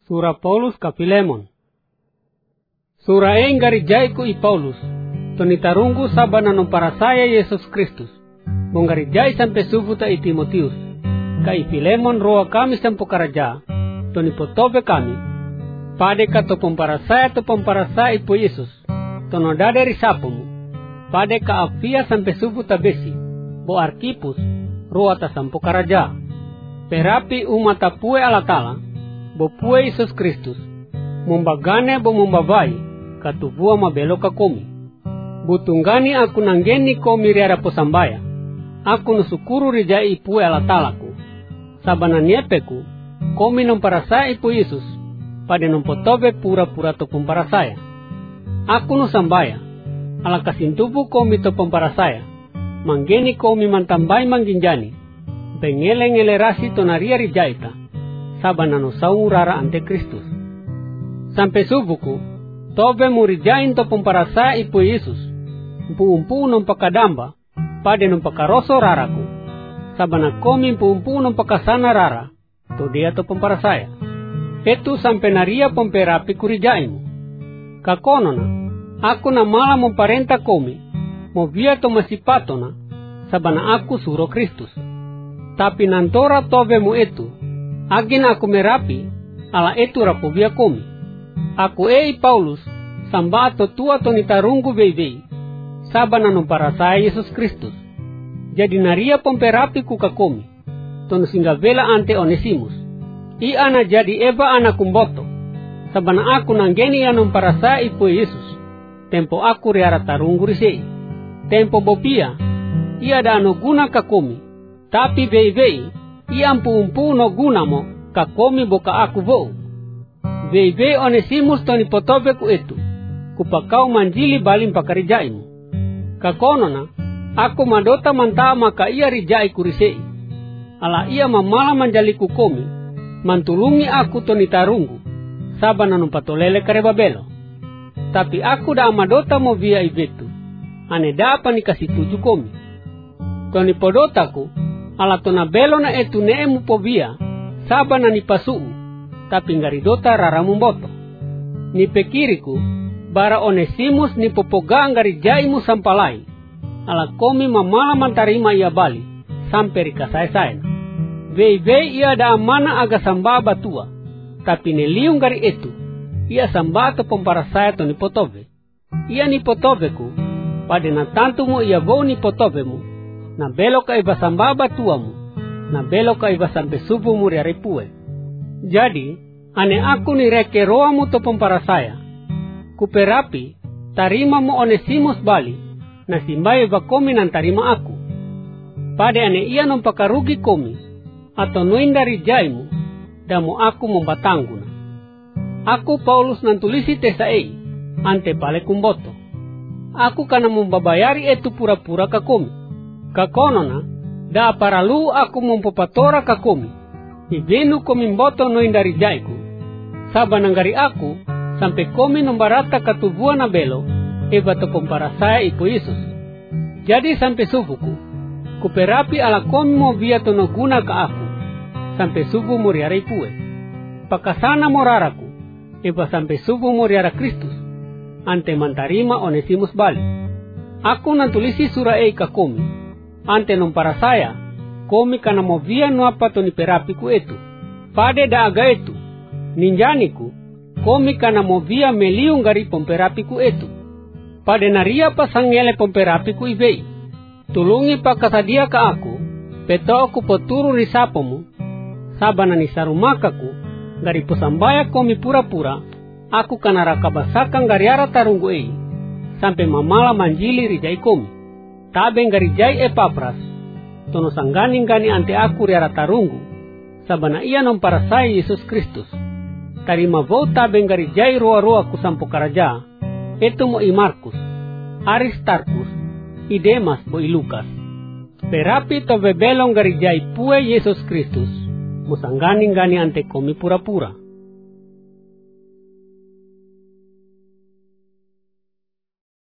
Sura Paulus ka Filemon. Sura eng garijaiku i Paulus, tonitarunggu sabana non para saya Yesus Kristus. Monggarijai sampai subuta i Timotius. Ka i Filemon roa kami sampo karaja, tonipotobe kami. Pade ka topon para saya ipo Yesus. Tonodade risapomu. Pade ka Apia sampai subuta besi. Bo Arkipus, roa ta sampo karaja. Perapi umata pue alatala, bo pue Yesus Kristus. Mumbagane bo mumbabai, katubua mabelo ka komi. Butunggani aku nanggeni komi riara posambaya. Aku nusukuru rijai pue alatalaku. Sabana niepeku, komi non para saya ipo Yesus. Pada nompotobe pura-pura topon para saya. Aku nusambaya, ala kasintubu komi topon para saya. Manggeni komi mantambai mangginjani. Pengele-ngelerasi tonaria rijaita, sabana no saurara ante Kristus. Sampai subuku, tobe murijain topon para saya ipo Yesus. Mpu-mpu nompakadamba, pade nompakaroso raraku. Sabana komi mpu-mpu nompakasana rara, to dia topon para saya. Itu sampai naria pomperapi kurijaimu. Kakonona, aku na mala memparenta komi, mo via to masipatona, sabana aku suro Kristus. Tapi nantora tobemu itu, agin aku merapi, ala itu rapovia komi. Aku Paulus, samba ato tua tonitarunggu bebei, sabana non para saya Yesus Kristus. Jadi naria pomperapi ku kakomi, ton singgavela ante Onesimus. Ia na jadi eba anak kumboto, sabana aku nanggeni anon para saya ipo Yesus. Tempo aku riara tarunggu risei, tempo bopia, ia da ano guna kakomi. Tapi vei ia mpu no guna mo kakomi boka aku vo. Vei Onesimus toni potobe ku itu, kupakau manjili balim pakarijaimu. Kakonona, aku madota manta maka ia rijai kurisei. Ala ia mamala manjali ku komi, mantulungi aku toni tarunggu, sabana numpatolele karebabelo. Tapi aku da amadota mo via ibetu, ane dapa nikasi tuju komi. Toni podotaku, ala tona belo na etu neemu povia, sabana ni pasuu, tapi ngaridota raramu mboto. Ni pekiriku, bara Onesimus ni popoga ngarijaimu sampalai, ala komi mamala mantarima ia bali, sampai rikasai-saina. Vei ia da amana aga samba batua, tapi neliung gari etu, ia samba to pompara saya to ni potobe. Ia ni potobeku, pada na tantumu ia vou ni potobemu, na belo ka iba sambaba tuamu, na belo ka iba sampai subumu riari pue. Jadi, ane aku ni reke roamu topon para saya. Kuperapi, tarima mo Onesimus bali, na simbaye ba komi nan tarima aku. Pada ane ia nompakarugi komi, atau nuin dari jaimu, damo aku membatangguna. Aku Paulus nantulisi tesai, ante pale kumboto. Aku kana membabayari itu pura-pura ka komi. Kakonona, da paralu aku mempopatora kakomi. Ibenu komi mboto noin dari jaiku. Sabananggari aku, sampai komi nombarata katubuan na belo, eba topon para saya ipo Yesus. Jadi sampai subuku, kuperapi ala komi mo via tono guna ka aku, sampai subuh muriara ipue. Pakasana moraraku, eba sampai subuh muriara Kristus, ante mantarima Onesimus bali. Aku nantulisi sura ka komi, ante non para saya, komi kana movia no apa to ni perapiku itu. Pade da aga itu, ninjaniku, komi kana movia meliung gari pomperapiku itu. Pade naria pasangele pomperapiku ibei. Tulungi pakasadia ka aku, peto aku poturu risapomu, sabana ni sarumakaku, gari posambaya komi pura-pura, aku kana rakabasakan gariara tarunggu sampai mamala manjili rijai komi. Tabeng garijai Epapras, tono sangganing-gani ante aku riara tarunggu, sabana ia non para saya Yesus Kristus. Tarima vou tabeng garijai roa-roa kusampo karaja, itu mo i Markus, Aristarkus, i Demas bo i Lukas. Perapi to bebelong garijai pue Yesus Kristus, mo sangganing-gani ante komi pura-pura.